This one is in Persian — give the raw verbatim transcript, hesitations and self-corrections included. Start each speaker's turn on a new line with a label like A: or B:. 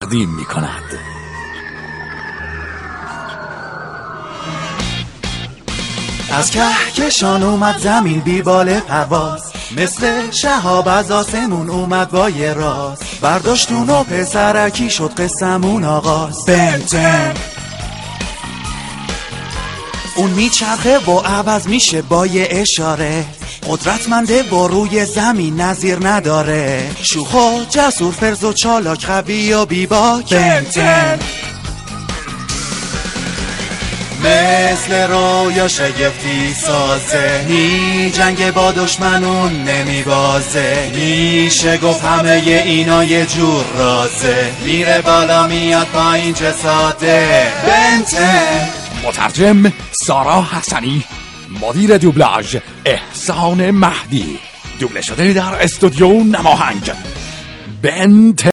A: تقدیم می کند.
B: از کهکشان اومد زمین بیبال پرواز، مثل شهاب از آسمون اومد با یه راز، برداشتون و پسرکی شد قصمون آغاز. بنتن اون میچرخه و عوض میشه با یه اشاره، قدرتمنده و روی زمین نظیر نداره، شوخ و جسور، فرز و چالاک، قوی و بیباک. بنتن مثل رویا شگفتی سازه، می جنگ با دشمنون نمی بازه، میشه گفت همه ی اینا یه جور رازه، میره بالا میاد پایین چه ساده. بنتن.
A: مترجم سارا حسنی، مدیر دوبلاژ احسان مهدی، دوبله شده در استودیو نماهنگ. بنتن.